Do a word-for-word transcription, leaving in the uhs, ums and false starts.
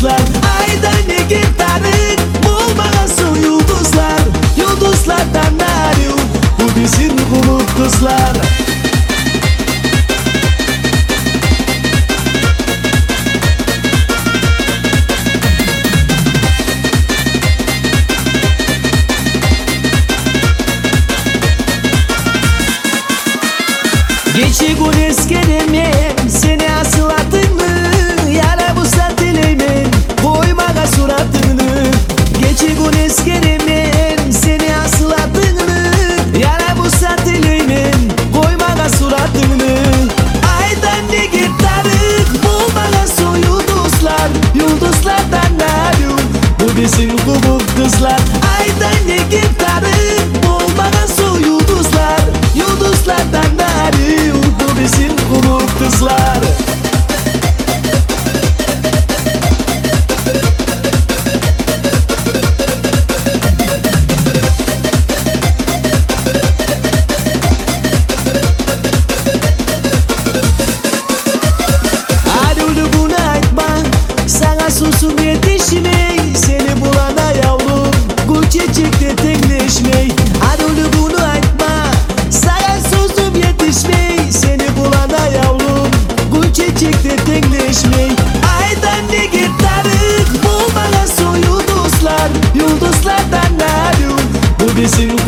yıldızlar. Aydan ne gitarın bulmagasın yıldızlar. Yıldızlardan arıyor bu bizim bulut kızlar. Geçi gün eskelemem seni asılatın mı? Yara bu saatileymem koymaga suratını. Geçi gün eskelemem seni asılatın mı? Yara bu saatileymem koymaga suratını. Aydan ne gitarın bulmaga son yıldızlar. Yıldızlardan arıyor bu bizim kubuk kızlar. Aydan ne gitarın bulmaga son yıldızlar. Yıldızlardan arıyor bu bizim kubuk kızlar. Arulu bunu айтma, sana susum yetişmey. Seni bulana yavrum gül çiçekte tekleşmey. Arulu bunu айтma, sana susum yetişmey. Seni bulana yavrum gül çiçekte tekleşmey. Aydan ne gitarın bulmaga son yıldızlar. Yıldızlardan arıyor bu bizim